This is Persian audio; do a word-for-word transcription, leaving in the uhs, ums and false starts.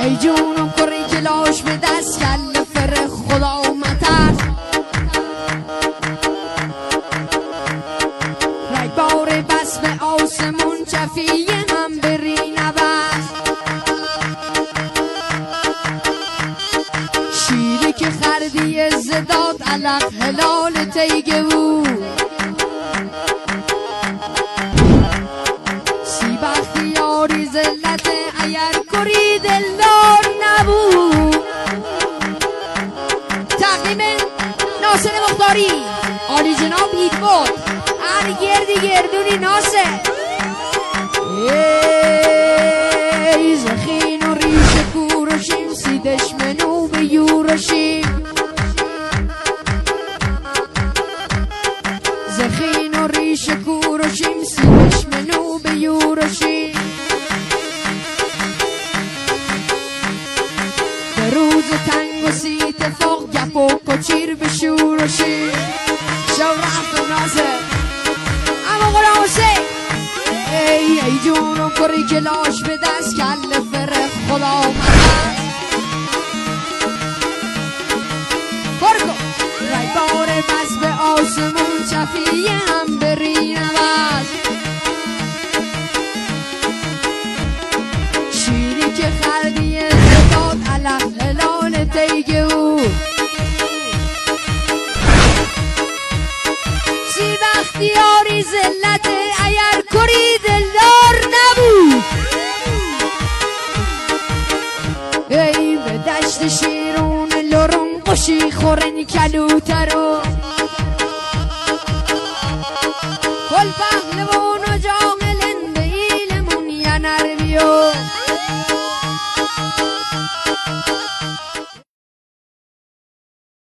ای جونم کری کلاش به دست کل فر خدا و مترس رای بار بس به آسمون چفیه هم بری نبست شیری که خردی زداد علق هلال تیگه بود سی بختی یاری زلت ایر کری دلدار نبود تقدیم ناصر مختاری عالی جناب هید بود هر گردی گردونی ناصر ای زخین و ریش کورشیم سی دشمنو به یورشیم زخین و ریش کورشیم سی دشمنو به یورشیم به روز تنگ و سی اتفاق گپ و کچیر به شورشیم شو رفت و ناصر اما قرآن حسین ای ای جونم کری کلاش به دست کل فر خدا مدست برگو رای بار بس به آسمون چفیه هم بری نوست شیری که خردی زداد علق هلال تیگه او سی بختیاری زلت ایر کری دلدار نبود ای به دشت شیرون لرم قشی خورن کلوترو کل پهلوان